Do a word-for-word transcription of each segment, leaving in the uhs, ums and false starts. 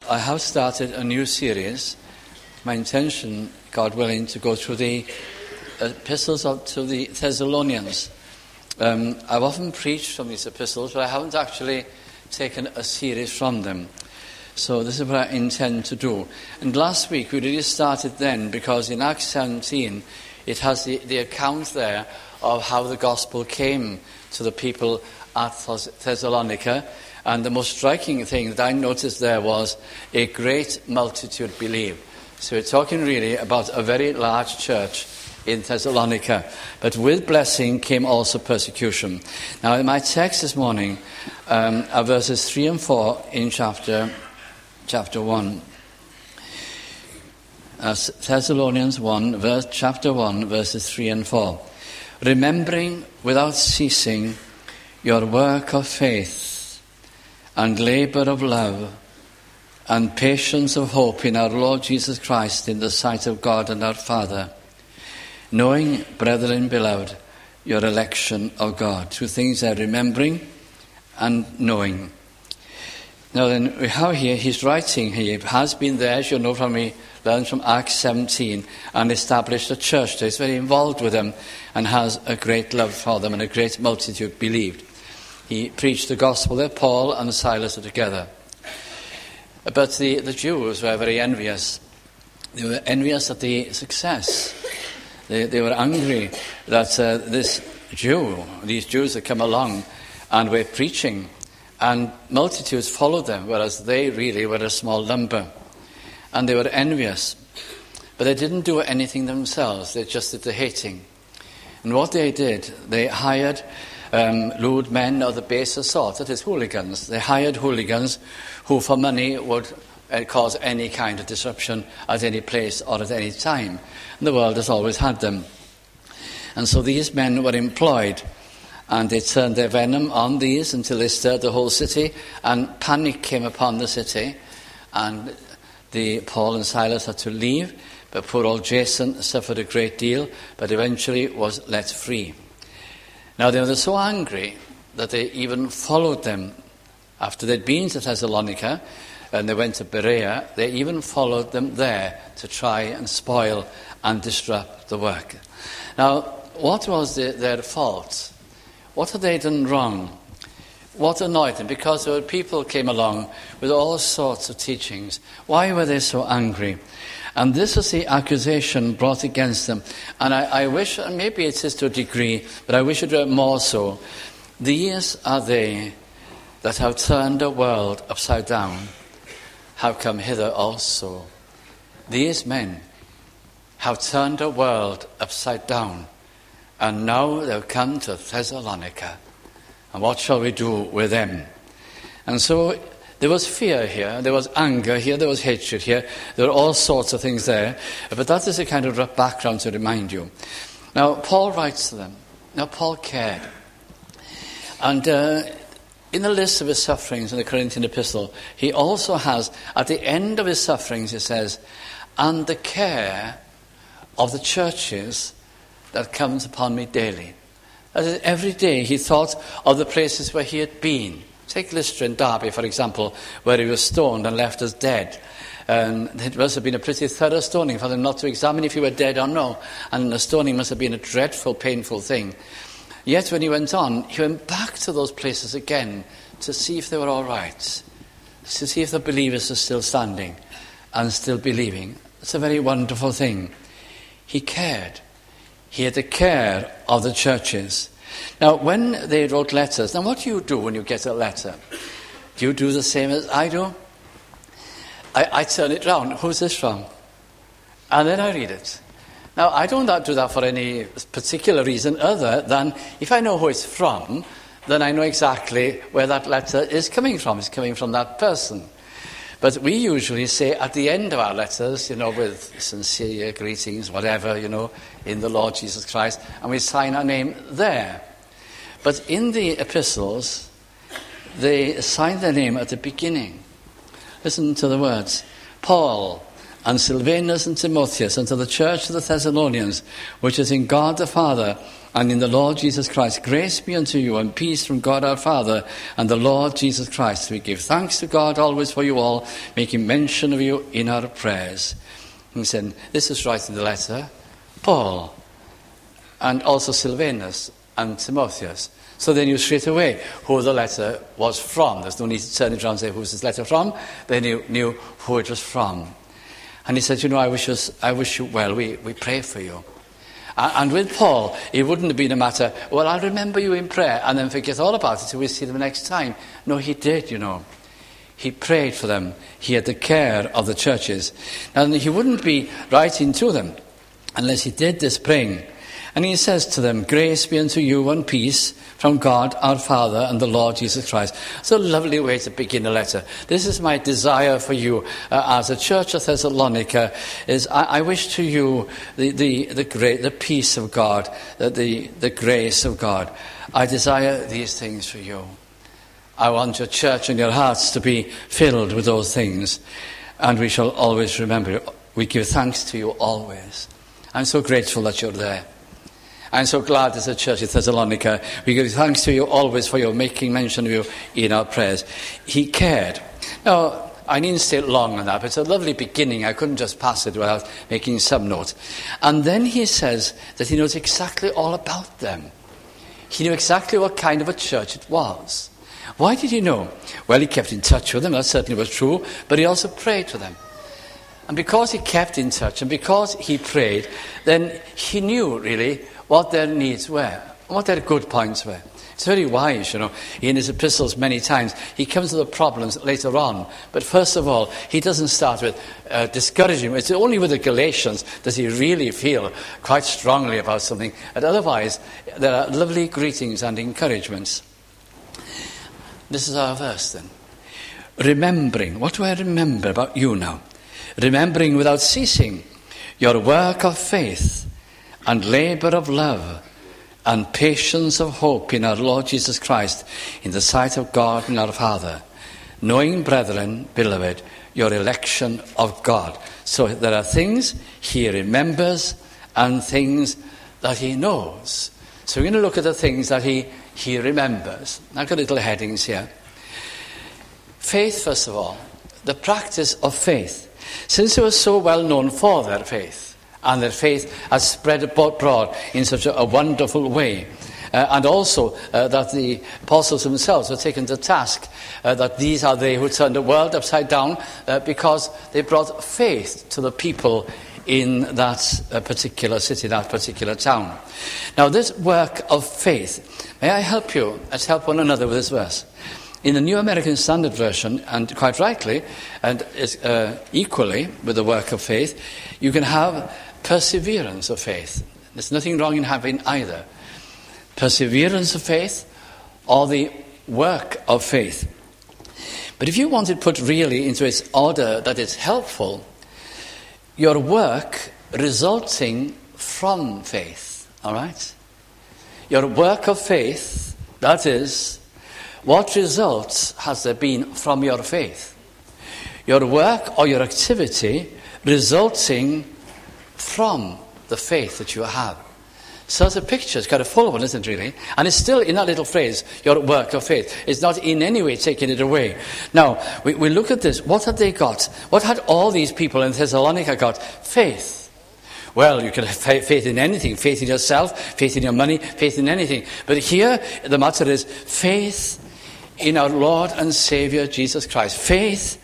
I have started a new series. My intention, God willing, to go through the epistles of, to the Thessalonians. Um, I've often preached from these epistles, but I haven't actually taken a series from them. So this is what I intend to do. And last week we really started then, because in Acts seventeen, it has the, the account there of how the gospel came to the people at Thessalonica. And the most striking thing that I noticed there was a great multitude believed. So we're talking really about a very large church in Thessalonica. But with blessing came also persecution. Now in my text this morning um, are verses three and four in chapter chapter one. Uh, Thessalonians one, verse, chapter one, verses three and four. Remembering without ceasing your work of faith and labour of love and patience of hope in our Lord Jesus Christ in the sight of God and our Father, knowing, brethren beloved, your election of God. Two things there, remembering and knowing. Now then, we have here, he's writing here, he has been there, as you know from me, learned from Acts seventeen, and established a church there. He's very involved with them and has a great love for them, and a great multitude believed. He preached the gospel there. Paul and Silas are together. But the, the Jews were very envious. They were envious at the success. They, they were angry that uh, this Jew, these Jews had come along and were preaching, and multitudes followed them, whereas they really were a small number. And they were envious. But they didn't do anything themselves. They just did the hating. And what they did, they hired um, lewd men of the baser sort, that is, hooligans. They hired hooligans who for money would uh, cause any kind of disruption at any place or at any time. And the world has always had them. And so these men were employed, and they turned their venom on these until they stirred the whole city, and panic came upon the city, and the Paul and Silas had to leave. But poor old Jason suffered a great deal, but eventually was let free. Now they were so angry that they even followed them. After they'd been to Thessalonica and they went to Berea, they even followed them there to try and spoil and disrupt the work. Now, what was the, their fault? What had they done wrong? What annoyed them? Because there were people came along with all sorts of teachings. Why were they so angry? And this is the accusation brought against them. And I, I wish, and maybe it is to a degree, but I wish it were more so. These are they that have turned the world upside down, have come hither also. These men have turned the world upside down, and now they've come to Thessalonica. And what shall we do with them? And so there was fear here, there was anger here, there was hatred here, there were all sorts of things there. But that is a kind of rough background to remind you. Now, Paul writes to them. Now, Paul cared. And uh, in the list of his sufferings in the Corinthian epistle, he also has, at the end of his sufferings, he says, and the care of the churches that comes upon me daily. That is, every day he thought of the places where he had been. Take Lystra in Derby, for example, where he was stoned and left as dead. And it must have been a pretty thorough stoning for them not to examine if he were dead or no. And the stoning must have been a dreadful, painful thing. Yet when he went on, he went back to those places again to see if they were all right, to see if the believers are still standing and still believing. It's a very wonderful thing. He cared. He had the care of the churches. Now, when they wrote letters, now what do you do when you get a letter? Do you do the same as I do? I, I turn it round. Who's this from? And then I read it. Now, I don't do that for any particular reason other than if I know who it's from, then I know exactly where that letter is coming from. It's coming from that person. But we usually say at the end of our letters, you know, with sincere greetings, whatever, you know, in the Lord Jesus Christ, and we sign our name there. But in the epistles, they sign their name at the beginning. Listen to the words. Paul and Silvanus and Timotheus unto the church of the Thessalonians, which is in God the Father and in the Lord Jesus Christ. Grace be unto you and peace from God our Father and the Lord Jesus Christ. We give thanks to God always for you all, making mention of you in our prayers. He said, this is writing the letter, Paul, and also Silvanus and Timotheus. So they knew straight away who the letter was from. There's no need to turn it around and say, who's this letter from? They knew, knew who it was from. And he said, you know, I wish, us, I wish you well. We, we pray for you. And with Paul, it wouldn't have been a matter, well, I'll remember you in prayer and then forget all about it till we see them next time. No, he did, you know. He prayed for them. He had the care of the churches. And he wouldn't be writing to them unless he did this praying. And he says to them, grace be unto you and peace from God our Father and the Lord Jesus Christ. It's a lovely way to begin a letter. This is my desire for you uh, as a church of Thessalonica, is I, I wish to you the, the, the, great, the peace of God, the, the, the grace of God. I desire these things for you. I want your church and your hearts to be filled with those things. And we shall always remember you. We give thanks to you always. I'm so grateful that you're there. I'm so glad as a church at Thessalonica, we give thanks to you always for your making mention of you in our prayers. He cared. Now, I needn't stay long on that, but it's a lovely beginning. I couldn't just pass it without making some note. And then he says that he knows exactly all about them. He knew exactly what kind of a church it was. Why did he know? Well, he kept in touch with them, that certainly was true, but he also prayed for them. And because he kept in touch and because he prayed, then he knew really what their needs were, what their good points were. It's very wise, you know. In his epistles many times, he comes to the problems later on. But first of all, he doesn't start with uh, discouraging. It's only with the Galatians does he really feel quite strongly about something. And otherwise, there are lovely greetings and encouragements. This is our verse then. Remembering. What do I remember about you now? Remembering without ceasing your work of faith and labour of love and patience of hope in our Lord Jesus Christ in the sight of God and our Father, knowing, brethren, beloved, your election of God. So there are things he remembers and things that he knows. So we're going to look at the things that he, he remembers. I've got little headings here. Faith, first of all, the practice of faith. Since they were so well known for their faith, and their faith has spread abroad in such a, a wonderful way. Uh, and also uh, that the apostles themselves were taken to task, uh, that these are they who turned the world upside down uh, because they brought faith to the people in that uh, particular city, that particular town. Now this work of faith, may I help you? Let's help one another with this verse. In the New American Standard Version, and quite rightly, and uh, equally with the work of faith, you can have perseverance of faith. There's nothing wrong in having either. Perseverance of faith or the work of faith. But if you want it put really into its order that is helpful, your work resulting from faith, all right? Your work of faith, that is, what results has there been from your faith? Your work or your activity resulting from the faith that you have. So it's a picture, it's kind of full one, isn't it, really? And it's still in that little phrase, your work of faith. It's not in any way taking it away. Now, we, we look at this. What had they got? What had all these people in Thessalonica got? Faith. Well, you can have faith in anything. Faith in yourself, faith in your money, faith in anything. But here, the matter is faith in our Lord and Saviour, Jesus Christ. Faith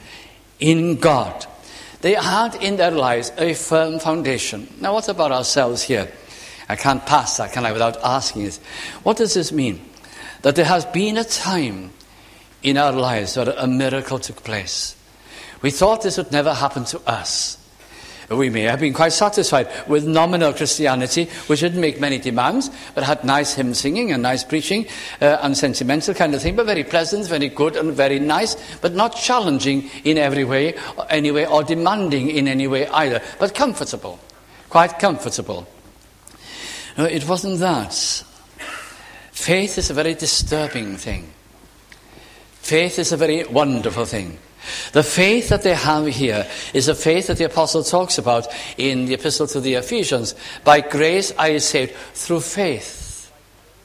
in God. They had in their lives a firm foundation. Now, what about ourselves here? I can't pass that, can I, without asking it. What does this mean? That there has been a time in our lives where a miracle took place. We thought this would never happen to us. We may have been quite satisfied with nominal Christianity, which didn't make many demands, but had nice hymn singing and nice preaching uh, and sentimental kind of thing, but very pleasant, very good and very nice, but not challenging in every way, or any way, or demanding in any way either, but comfortable, quite comfortable. No, it wasn't that. Faith is a very disturbing thing. Faith is a very wonderful thing. The faith that they have here is a faith that the apostle talks about in the epistle to the Ephesians. By grace I am saved through faith.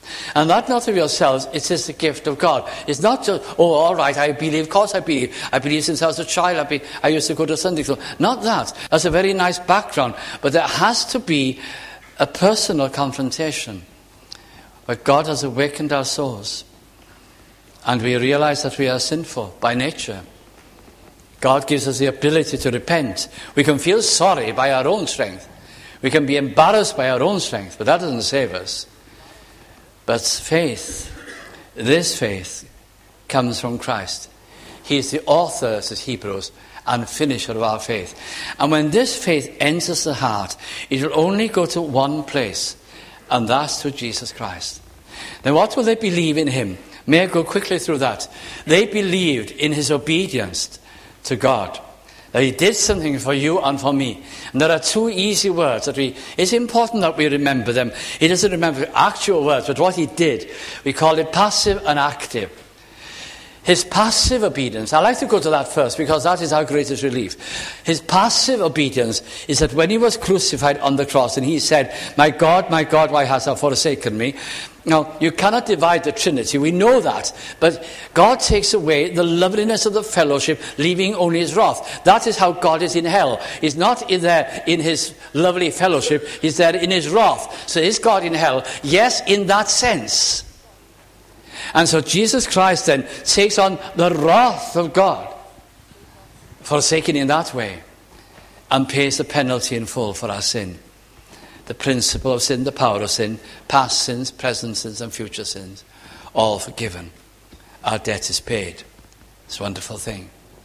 And that not of yourselves, it is the gift of God. It's not just, oh, all right, I believe, of course I believe. I believe since I was a child. I, be, I used to go to Sunday school. Not that. That's a very nice background. But there has to be a personal confrontation where God has awakened our souls. And we realize that we are sinful by nature. God gives us the ability to repent. We can feel sorry by our own strength. We can be embarrassed by our own strength, but that doesn't save us. But faith, this faith, comes from Christ. He is the author, says Hebrews, and finisher of our faith. And when this faith enters the heart, it will only go to one place, and that's to Jesus Christ. Then what will they believe in him? May I go quickly through that? They believed in his obedience to God. That he did something for you and for me. And there are two easy words that we, it's important that we remember them. He doesn't remember actual words, but what he did. We call it passive and active. His passive obedience, I like to go to that first because that is our greatest relief. His passive obedience is that when he was crucified on the cross and he said, my God, my God, why hast thou forsaken me? Now, you cannot divide the Trinity, we know that. But God takes away the loveliness of the fellowship, leaving only his wrath. That is how God is in hell. He's not in there in his lovely fellowship, he's there in his wrath. So is God in hell? Yes, in that sense. And so Jesus Christ then takes on the wrath of God, forsaken in that way, and pays the penalty in full for our sin. The principle of sin, the power of sin, past sins, present sins, and future sins, all forgiven. Our debt is paid. It's a wonderful thing.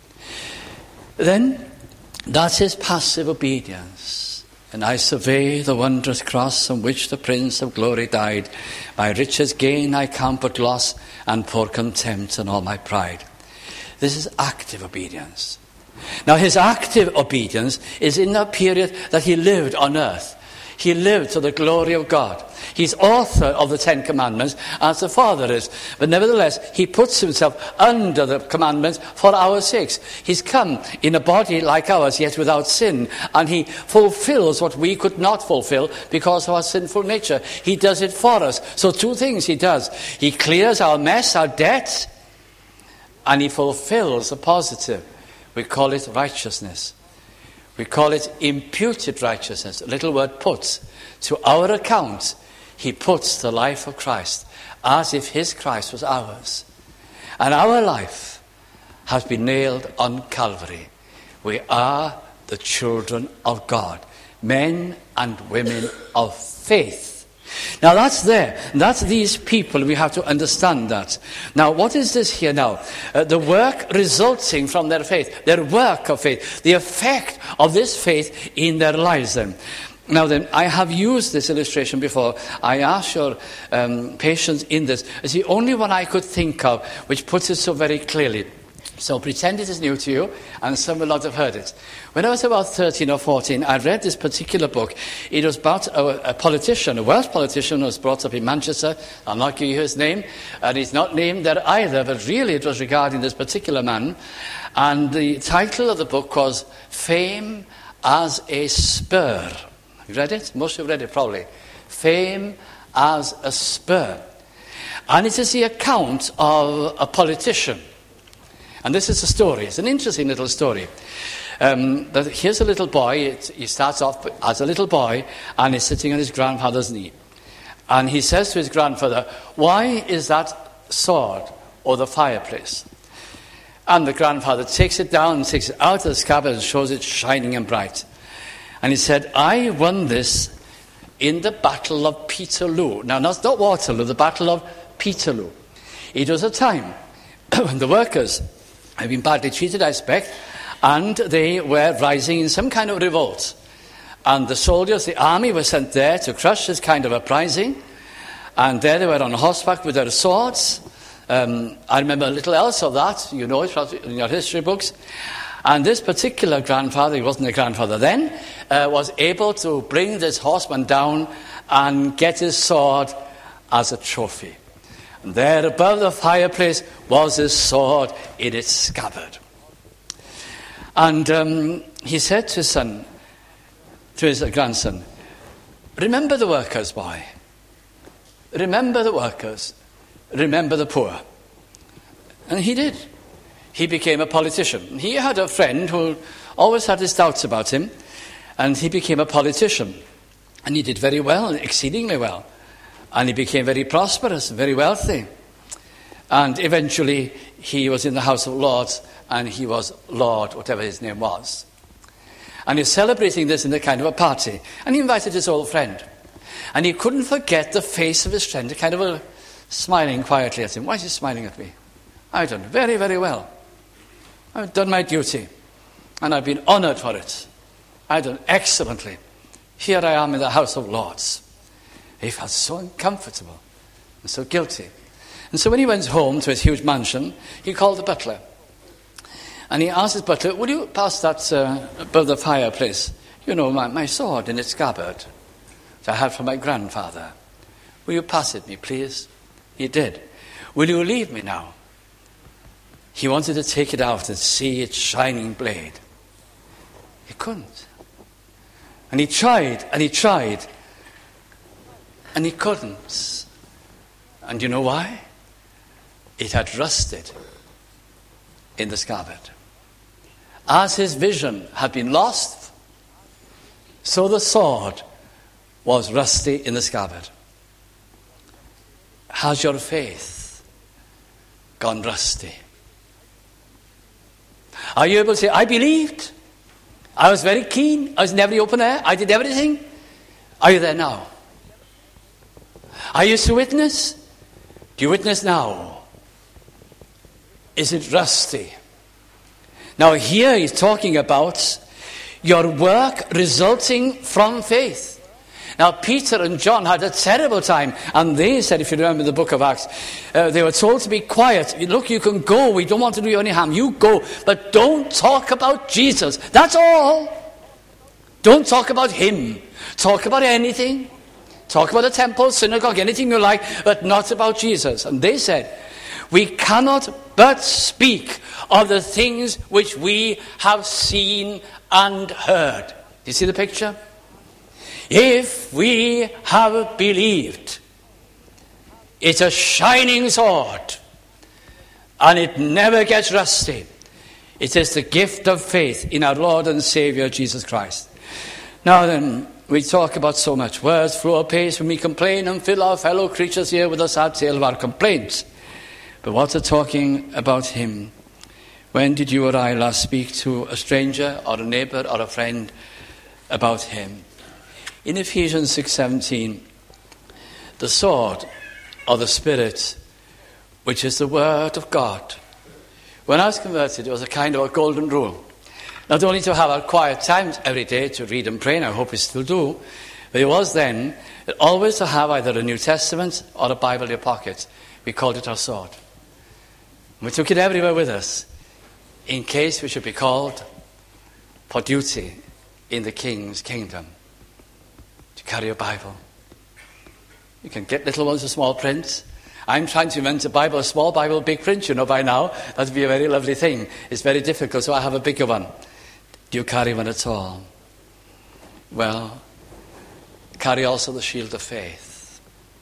Then, that's his passive obedience. And I survey the wondrous cross on which the Prince of Glory died. My riches gain I count but loss, and pour contempt on all my pride. This is active obedience. Now his active obedience is in the period that he lived on earth. He lived to the glory of God. He's author of the Ten Commandments, as the Father is. But nevertheless, he puts himself under the commandments for our sakes. He's come in a body like ours, yet without sin. And he fulfills what we could not fulfill because of our sinful nature. He does it for us. So two things he does. He clears our mess, our debt, and he fulfills the positive. We call it righteousness. We call it imputed righteousness. A little word puts. To our account, he puts the life of Christ as if his Christ was ours. And our life has been nailed on Calvary. We are the children of God. Men and women of faith. Now that's there. That's these people. We have to understand that. Now what is this here now? Uh, the work resulting from their faith. Their work of faith. The effect of this faith in their lives then. Now then, I have used this illustration before. I ask your um, patience in this. It's the only one I could think of which puts it so very clearly. So pretend it is new to you, and some will not have heard it. When I was about thirteen or fourteen, I read this particular book. It was about a, a politician, a Welsh politician who was brought up in Manchester. I'll not give you his name, and he's not named there either, but really it was regarding this particular man. And the title of the book was Fame as a Spur. You read it? Most of you read it probably. Fame as a Spur. And it is the account of a politician. And this is a story. It's an interesting little story. Um, that here's a little boy. It, he starts off as a little boy, and he's sitting on his grandfather's knee. And he says to his grandfather, "Why is that sword or the fireplace?" And the grandfather takes it down and takes it out of the scabbard and shows it shining and bright. And he said, "I won this in the Battle of Peterloo." Now, not, not Waterloo, the Battle of Peterloo. It was a time when the workers had been badly treated, I expect, and they were rising in some kind of revolt. And the soldiers, the army, were sent there to crush this kind of uprising. And there they were on horseback with their swords. Um, I remember a little else of that. You know it in your history books. And this particular grandfather, he wasn't a grandfather then, uh, was able to bring this horseman down and get his sword as a trophy. And there above the fireplace was his sword in its scabbard. And um, he said to his son, to his grandson, "Remember the workers, boy. remember the workers, remember the poor. And he did. He became a politician. He had a friend who always had his doubts about him, and he became a politician. And he did very well, exceedingly well. And he became very prosperous, very wealthy. And eventually he was in the House of Lords, and he was Lord, whatever his name was. And he's celebrating this in a kind of a party. And he invited his old friend. And he couldn't forget the face of his friend, kind of a, smiling quietly at him. Why is he smiling at me? I've done very, very well. I've done my duty. And I've been honoured for it. I've done excellently. Here I am in the House of Lords. He felt so uncomfortable and so guilty. And so when he went home to his huge mansion, he called the butler. And he asked his butler, would you pass that uh, above the fireplace? You know, my, my sword in its scabbard that I had from my grandfather. Will you pass it me, please? He did. Will you leave me now? He wanted to take it out and see its shining blade. He couldn't. And he tried, and he tried, and he couldn't. And you know why? It had rusted in the scabbard. As his vision had been lost, so the sword was rusty in the scabbard. Has your faith gone rusty? Are you able to say, I believed, I was very keen, I was in every open air, I did everything? Are you there now? Are you to witness? Do you witness now? Is it rusty? Now here he's talking about your work resulting from faith. Now Peter and John had a terrible time, and they said, if you remember the book of Acts, uh, they were told to be quiet. Look, you can go, we don't want to do you any harm, you go, but don't talk about Jesus. That's all. Don't talk about him. Talk about anything. Talk about the temple, synagogue, anything you like, but not about Jesus. And they said, we cannot but speak of the things which we have seen and heard. You see the picture? If we have believed, it's a shining sword, and it never gets rusty. It is the gift of faith in our Lord and Saviour Jesus Christ. Now then, we talk about so much. Words flow apace when we complain and fill our fellow creatures here with a sad tale of our complaints. But what's it talking about him? When did you or I last speak to a stranger or a neighbour or a friend about him? In Ephesians six seventeen, the sword or the Spirit, which is the Word of God. When I was converted, it was a kind of a golden rule. Not only to have our quiet times every day to read and pray, and I hope we still do, but it was then always to have either a New Testament or a Bible in your pocket. We called it our sword. We took it everywhere with us, in case we should be called for duty in the King's kingdom. To carry a Bible. You can get little ones with small print. I'm trying to invent a Bible, a small Bible, big print, you know, by now. That would be a very lovely thing. It's very difficult, so I have a bigger one. Do you carry one at all? Well, carry also the shield of faith.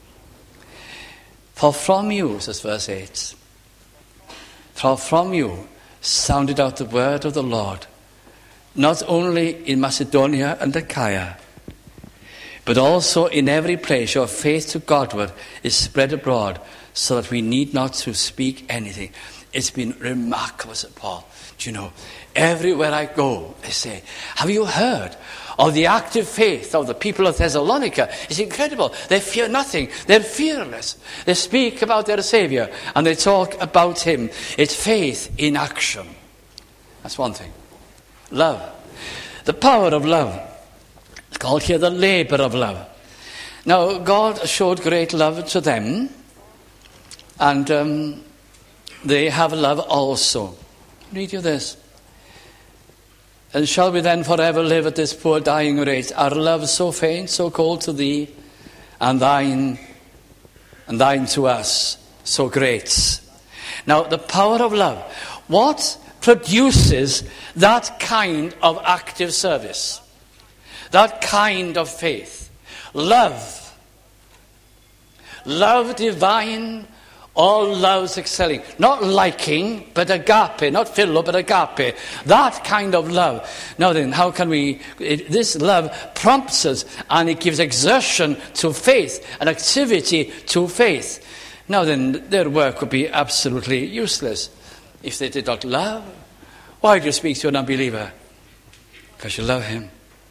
For from you, says verse eight, for from you sounded out the word of the Lord, not only in Macedonia and Achaia, but also in every place your faith to Godward is spread abroad, so that we need not to speak anything. It's been remarkable, said Paul. Do you know, everywhere I go, they say, have you heard of the active faith of the people of Thessalonica? It's incredible. They fear nothing. They're fearless. They speak about their Saviour, and they talk about him. It's faith in action. That's one thing. Love. The power of love. It's called here the labour of love. Now, God showed great love to them, and um, they have love also. Read you this. And shall we then forever live at this poor dying rate, our love so faint, so cold to thee, and thine, and thine to us, so great. Now, the power of love. What produces that kind of active service? That kind of faith? Love. love divine, all love's excelling. Not liking, but agape. Not philo, but agape. That kind of love. Now then, how can we... It, this love prompts us, and it gives exertion to faith, and activity to faith. Now then, their work would be absolutely useless if they did not love. Why do you speak to an unbeliever? Because you love him.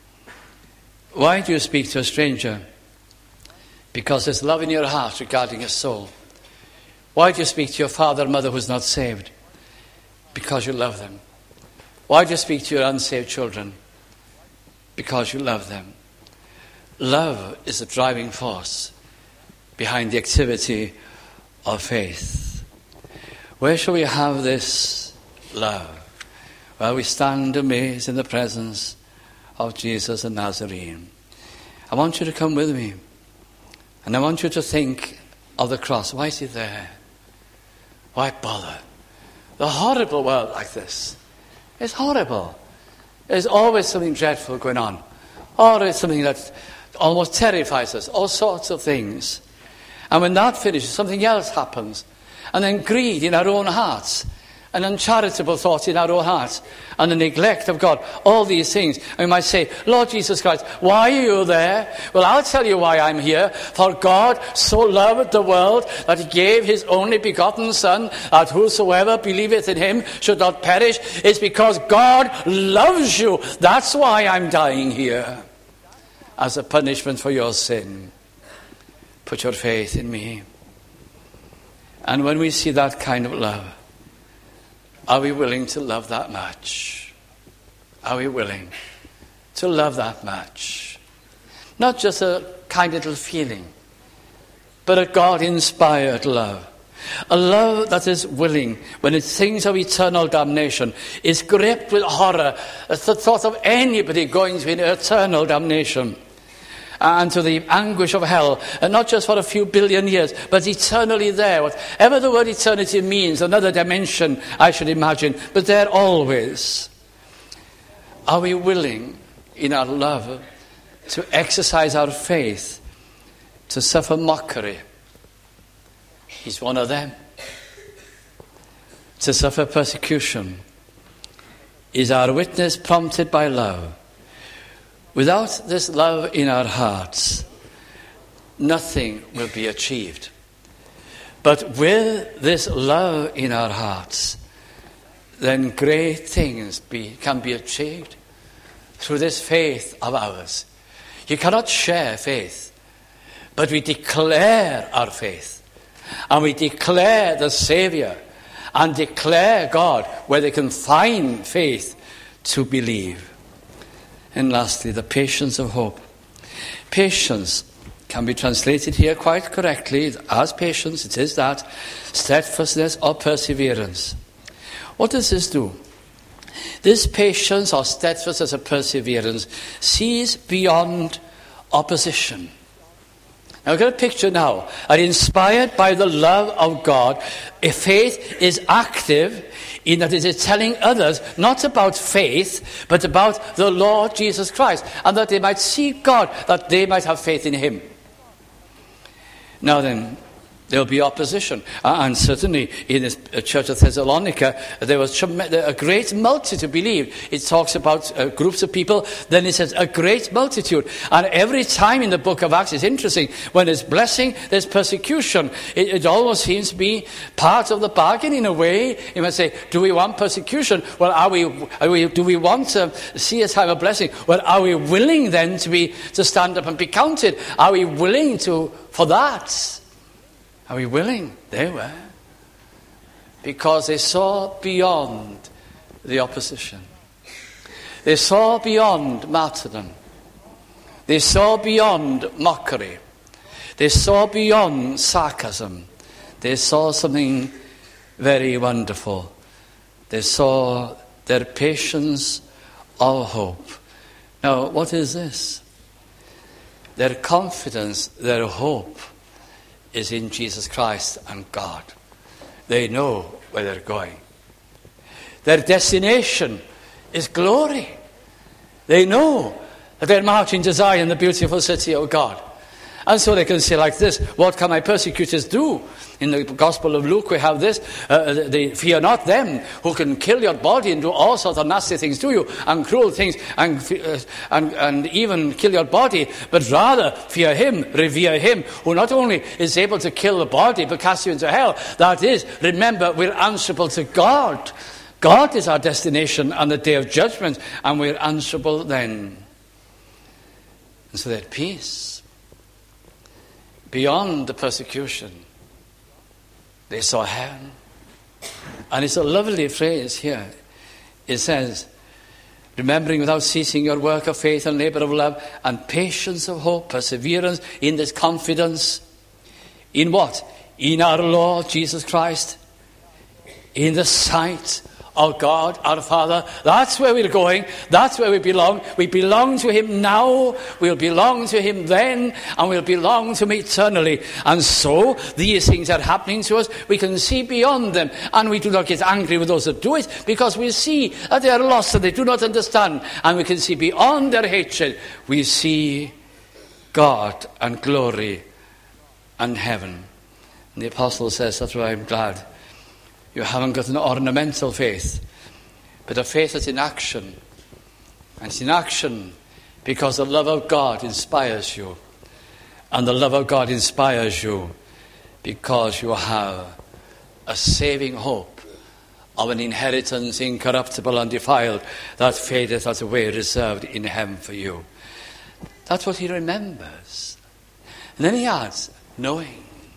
Why do you speak to a stranger? Because there's love in your heart regarding his soul. Why do you speak to your father or mother who's not saved? Because you love them. Why do you speak to your unsaved children? Because you love them. Love is the driving force behind the activity of faith. Where shall we have this love? Well, we stand amazed in the presence of Jesus the Nazarene. I want you to come with me. And I want you to think of the cross. Why is he there? Why bother? The horrible world like this is horrible. There's always something dreadful going on. Always something that almost terrifies us. All sorts of things. And when that finishes, something else happens. And then greed in our own hearts. An uncharitable thought in our own hearts. And the neglect of God. All these things. And we might say, Lord Jesus Christ, why are you there? Well, I'll tell you why I'm here. For God so loved the world that he gave his only begotten Son, that whosoever believeth in him should not perish. It's because God loves you. That's why I'm dying here. As a punishment for your sin. Put your faith in me. And when we see that kind of love, are we willing to love that much? Are we willing to love that much? Not just a kind little feeling, but a God-inspired love. A love that is willing, when it thinks of eternal damnation, is gripped with horror at the thought of anybody going to eternal damnation. And to the anguish of hell, and not just for a few billion years, but eternally there. Whatever the word eternity means, another dimension, I should imagine, but there always. Are we willing, in our love, to exercise our faith, to suffer mockery? He's one of them. To suffer persecution. Is our witness prompted by love? Without this love in our hearts, nothing will be achieved. But with this love in our hearts, then great things be, can be achieved through this faith of ours. You cannot share faith, but we declare our faith. And we declare the Saviour, and declare God where they can find faith to believe. And lastly, the patience of hope. Patience can be translated here quite correctly as patience. It is that steadfastness or perseverance. What does this do? This patience or steadfastness or perseverance sees beyond opposition. Now, get a picture now. And inspired by the love of God, a faith is active in that it is telling others not about faith, but about the Lord Jesus Christ, and that they might see God, that they might have faith in him. Now then, there will be opposition. Uh, and certainly in the church of Thessalonica, there was a great multitude believed. It talks about uh, groups of people. Then it says a great multitude. And every time in the book of Acts, it's interesting. When there's blessing, there's persecution. It, it almost seems to be part of the bargain in a way. You might say, do we want persecution? Well, are we, are we, do we want to see a time of blessing? Well, are we willing then to be, to stand up and be counted? Are we willing to, for that? Are we willing? They were. Because they saw beyond the opposition. They saw beyond martyrdom. They saw beyond mockery. They saw beyond sarcasm. They saw something very wonderful. They saw their patience of hope. Now, what is this? Their confidence, their hope is in Jesus Christ and God. They know where they're going. Their destination is glory. They know that they're marching to Zion, the beautiful city of God. And so they can say like this, what can my persecutors do? In the Gospel of Luke we have this, uh, they fear not them who can kill your body and do all sorts of nasty things to you, and cruel things, and, uh, and, and even kill your body, but rather fear him, revere him, who not only is able to kill the body but cast you into hell. That is, remember, we're answerable to God. God is our destination on the day of judgment, and we're answerable then. And so that peace, beyond the persecution, they saw heaven. And it's a lovely phrase here. It says, remembering without ceasing your work of faith and labor of love and patience of hope, perseverance in this confidence. In what? In our Lord Jesus Christ. In the sight of God, our Father. That's where we're going. That's where we belong. We belong to him now. We'll belong to him then. And we'll belong to him eternally. And so, these things are happening to us. We can see beyond them. And we do not get angry with those that do it, because we see that they are lost and they do not understand. And we can see beyond their hatred. We see God and glory and heaven. And the apostle says, that's why I'm glad you haven't got an ornamental faith, but a faith that's in action. And it's in action because the love of God inspires you. And the love of God inspires you because you have a saving hope of an inheritance incorruptible, undefiled, that fadeth as away, reserved in heaven for you. That's what he remembers. And then he adds, knowing.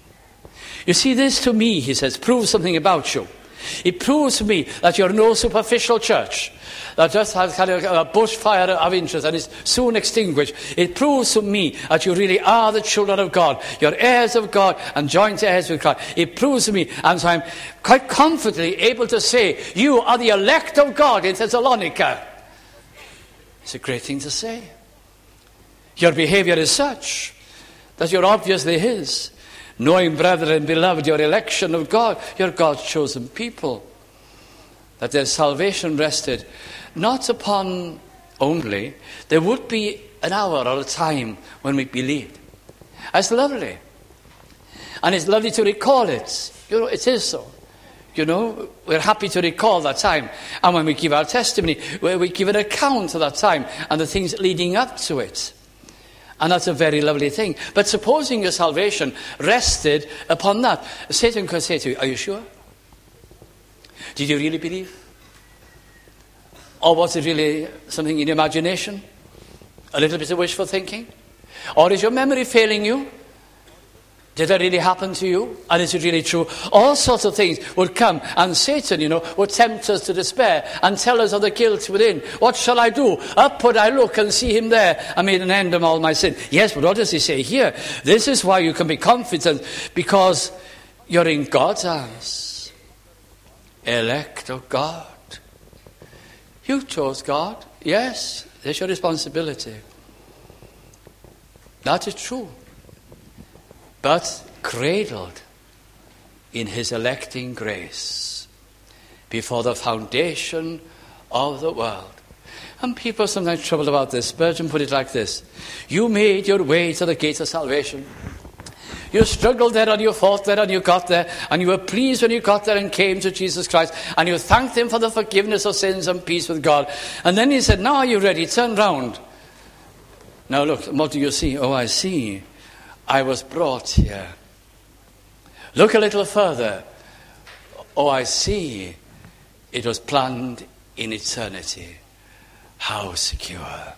You see, this to me, he says, proves something about you. It proves to me that you're no superficial church that just has kind of a bushfire of interest and is soon extinguished. It proves to me that you really are the children of God. You're heirs of God and joint heirs with Christ. It proves to me, and so I'm quite confidently able to say, you are the elect of God in Thessalonica. It's a great thing to say. Your behavior is such that you're obviously his. Knowing, brethren, beloved, your election of God, you're God's chosen people, that their salvation rested not upon only, there would be an hour or a time when we believed. That's lovely. And it's lovely to recall it. You know, it is so. You know, we're happy to recall that time. And when we give our testimony, where we give an account of that time and the things leading up to it. And that's a very lovely thing. But supposing your salvation rested upon that, Satan could say to you, are you sure? Did you really believe? Or was it really something in your imagination? A little bit of wishful thinking? Or is your memory failing you? Did that really happen to you? And is it really true? All sorts of things would come, and Satan, you know, would tempt us to despair and tell us of the guilt within. What shall I do? Up would I look and see him there. I made an end of all my sin. Yes, but what does he say here? This is why you can be confident, because you're in God's hands. Elect of God. You chose God. Yes, that's your responsibility. That is true. But cradled in his electing grace before the foundation of the world. And people are sometimes troubled about this. Spurgeon put it like this: you made your way to the gate of salvation. You struggled there and you fought there and you got there, and you were pleased when you got there and came to Jesus Christ, and you thanked him for the forgiveness of sins and peace with God. And then he said, now are you ready? Turn round. Now look, what do you see? Oh, I see. I was brought here. Look a little further. Oh, I see. It was planned in eternity. How secure.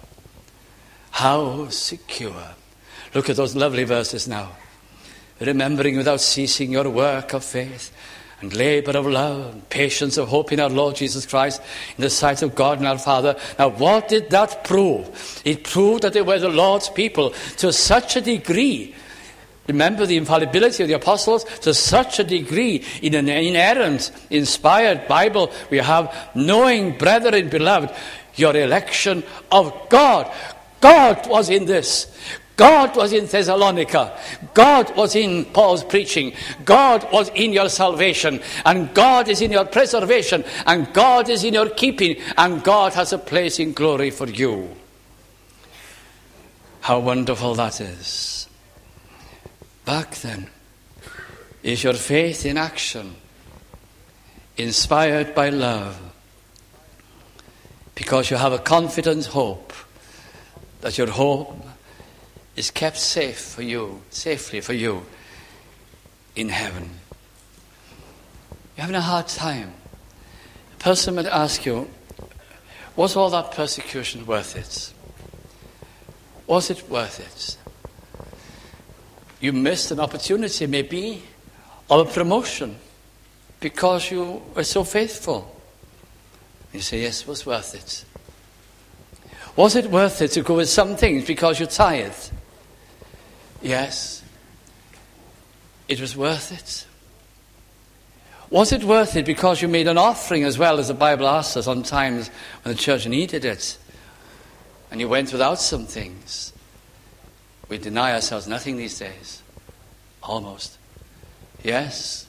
How secure. Look at those lovely verses now. Remembering without ceasing your work of faith and labor of love and patience of hope in our Lord Jesus Christ in the sight of God and our Father. Now, what did that prove? It proved that they were the Lord's people to such a degree. Remember the infallibility of the apostles? To such a degree, in an inerrant, inspired Bible, we have, knowing, brethren, beloved, your election of God. God was in this. God was in Thessalonica. God was in Paul's preaching. God was in your salvation. And God is in your preservation. And God is in your keeping. And God has a place in glory for you. How wonderful that is. back then? Is your faith in action, inspired by love, because you have a confident hope that your home is kept safe for you, safely for you in heaven? You're having a hard time. A person might ask you, was all that persecution worth it? Was it worth it? You missed an opportunity, maybe, of a promotion because you were so faithful. You say, yes, it was worth it. Was it worth it to go with some things because you're tired? Yes, it was worth it. Was it worth it because you made an offering, as well as the Bible asks us on times when the church needed it, and you went without some things? We deny ourselves nothing these days. Almost. Yes,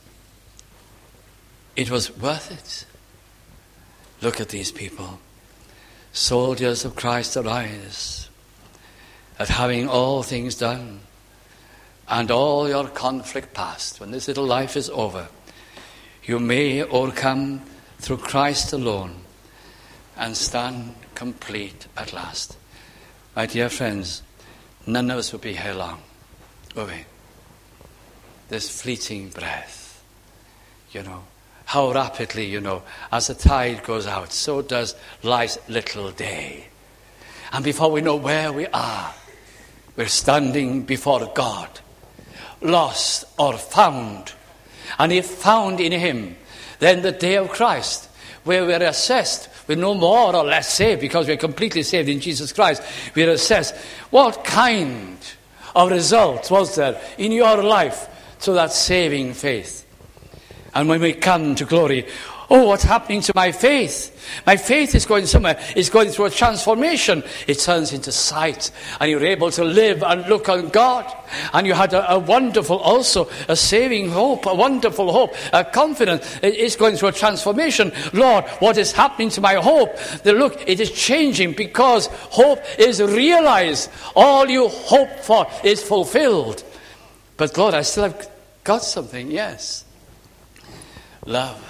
it was worth it. Look at these people. Soldiers of Christ, arise, at having all things done, and all your conflict past, when this little life is over, you may overcome through Christ alone and stand complete at last. My dear friends, none of us will be here long, will we? This fleeting breath, you know, how rapidly, you know, as the tide goes out, so does life's little day. And before we know where we are, we're standing before God, lost or found. And if found in him, then the day of Christ, where we're assessed, we're no more or less saved because we're completely saved in Jesus Christ. We're assessed, what kind of result was there in your life to that saving faith? And when we come to glory, oh, what's happening to my faith? My faith is going somewhere. It's going through a transformation. It turns into sight. And you're able to live and look on God. And you had a, a wonderful, also, a saving hope, a wonderful hope, a confidence. It is going through a transformation. Lord, what is happening to my hope? The look, it is changing because hope is realized. All you hope for is fulfilled. But Lord, I still have got something, yes. Love.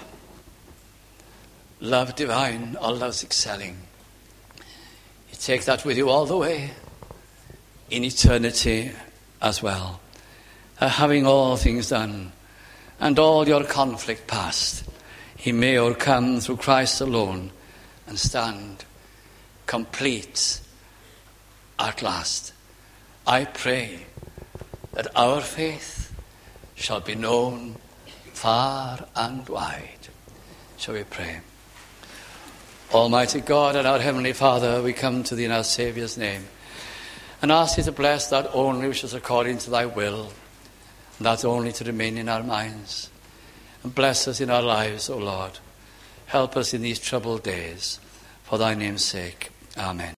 Love divine, or love's excelling. You take that with you all the way, in eternity as well. Uh, having all things done, and all your conflict past, he may overcome through Christ alone, and stand complete at last. I pray that our faith shall be known far and wide. Shall we pray? Almighty God and our Heavenly Father, we come to thee in our Saviour's name and ask thee to bless that only which is according to thy will, and that only to remain in our minds. And bless us in our lives, O Lord. Help us in these troubled days, for thy name's sake. Amen.